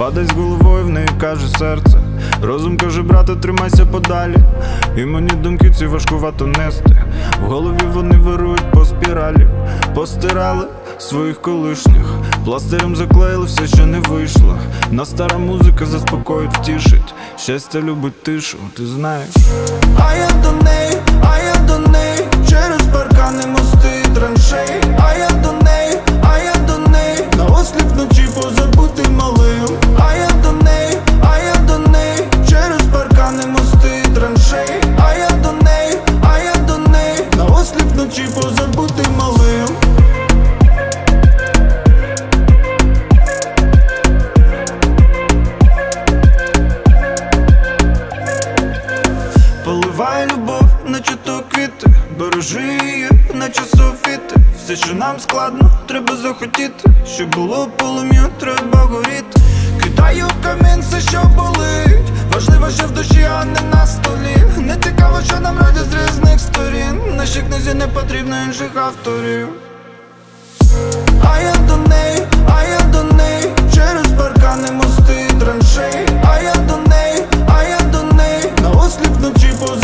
Падай з головою, в неї каже серце. Розум каже, брате, тримайся подалі. І мені думки ці важкувато нести. В голові вони вирують по спіралі. Постирали своїх колишніх, пластирем заклеїли все, що не вийшло. На стара музика заспокоїть, втішить. Щастя любить тишу, ти знаєш. А я до неї, а я до неї, через паркани, мости, траншеї. А я до неї, а я до неї, на осліп вночі позабутий малим. А я до неї, а я до неї, через паркани, мости, траншеї. А я до неї, а я до неї, на осліп вночі позабутий малим. Поливай любов, наче то квіти, бережи її, наче софіти. Все, що нам складно, треба захотіти. Щоб було полум'я, треба горіти. Кидаю камінь, все, що болить. Важливо, що в душі, а не на столі. Не цікаво, що нам радять з різних сторін. Нашій книзі не потрібно інших авторів. А я до неї, а я до неї, через паркани, мости, траншеї. А я до неї, а я до неї, на осліп вночі поза